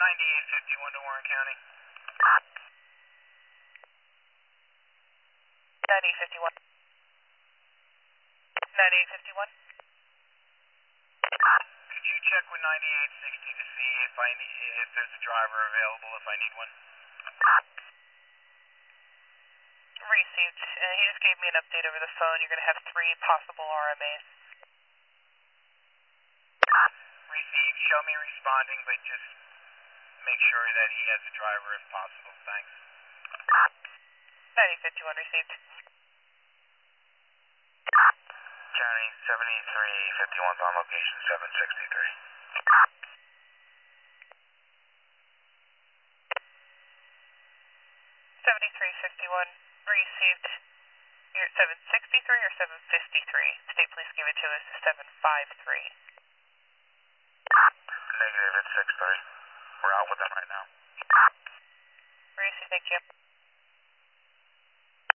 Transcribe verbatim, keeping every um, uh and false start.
ninety-eight fifty-one to Warren County. ninety-eight fifty-one. ninety-eight fifty-one. Could you check with ninety-eight sixty to see if I need, if there's a driver available if I need one? Received. Uh, he just gave me an update over the phone. You're going to have three possible R M As. Received. Show me responding, but just make sure that he has a driver if possible. Thanks. ninety-eight fifty-one received. County seventy-three fifty-one's on location seven sixty-three. seventy-three fifty-one received. You're at seven sixty-three or seven fifty-three? State police give it to us seven five three. Negative, it's six three. We're out with them right now. Received, thank you.